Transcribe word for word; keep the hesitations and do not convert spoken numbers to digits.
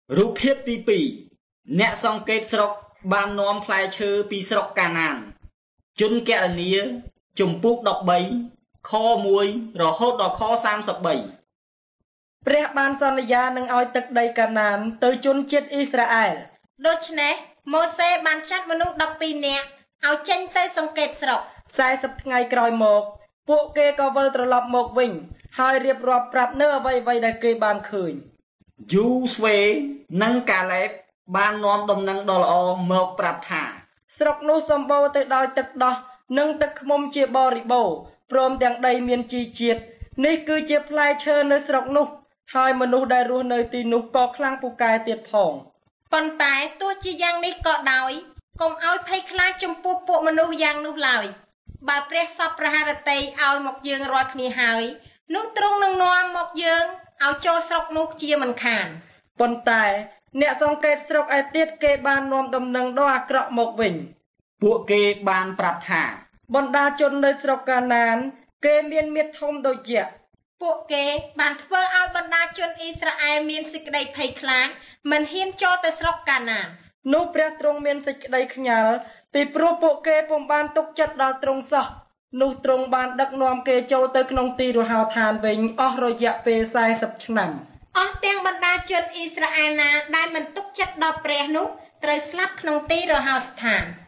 រូបភាពទីពីរអ្នកសង្កេតស្រុកបាននាំផ្លែឈើពីស្រុកកាណានជនគណនាជំពូកដប់បីខមួយរហូតដល់ខសាមសិបបីព្រះបានសន្យានឹងឲ្យទឹកដីកាណានទៅជនជាតិអ៊ីស្រាអែលដូច្នេះម៉ូសេបានចាត់មនុស្សដប់ពីរនាក់ឲ្យចេញទៅសង្កេតស្រុកសែសិបថ្ងៃក្រោយមកពួកគេក៏វិលត្រឡប់មកវិញហើយរៀបរាប់ប្រាប់នៅអ្វីៗដែលគេបានឃើញយូស្វេនិងកាឡេបបាននាំដំណឹងដ៏ល្អមកប្រាប់ថាស្រុកនោះសម្បូរទៅដោយទឹកដោះនិងទឹកឃ្មុំជាបរិបូរណ៍ព្រមទាំងដីមានជីជាតិនេះគឺជាផ្លែឈើនៅស្រុកនោះហើយមនុស្សដែលរស់នៅទីនោះក៏ខ្លាំងពូកែទៀតផងប៉ុន្តែទោះជាយ៉ាងនេះក៏ដោយកុំឲ្យភ័យខ្លាចចំពោះពួកមនុស្សយ៉ាងនោះឡើយបើព្រះសពប្រហារតីឲ្យមកយើងរាល់គ្នាហើយនោះទ្រង់នឹងនាំមកយើងឲ្យចូលស្រុកនោះជាមិនខានប៉ុន្តែអ្នកសង្កេតស្រុកឯទៀតគេបាននាំដំណឹងដ៏អាក្រក់មកវិញពួកគេបានប្រាប់ថាបណ្ដាជននៅស្រុកកាណានគេមានមាឌធំដូចយក្សពួកគេបានធ្វើឲ្យបណ្ដាជនអ៊ីស្រាអែលមានសេចក្តីភ័យខ្លាចមិនហ៊ានចូលទៅស្រុកកាណាននោះព្រះទ្រង់មានសេចក្តីខ្ញាល់ពីព្រោះពួកគេពុំបានទុកចិត្តដល់ទ្រង់សោះនោះទ្រង់បានដឹកនាំគេចូលទៅក្នុងទីរហោឋានវិញអស់រយៈពេលសែសិបឆ្នាំអស់ទាំងបណ្ដាជនអ៊ីស្រាអែលណាដែលមិនទុកចិត្តដល់ព្រះនោះត្រូវស្លាប់ក្នុងទីរហោស្ថាន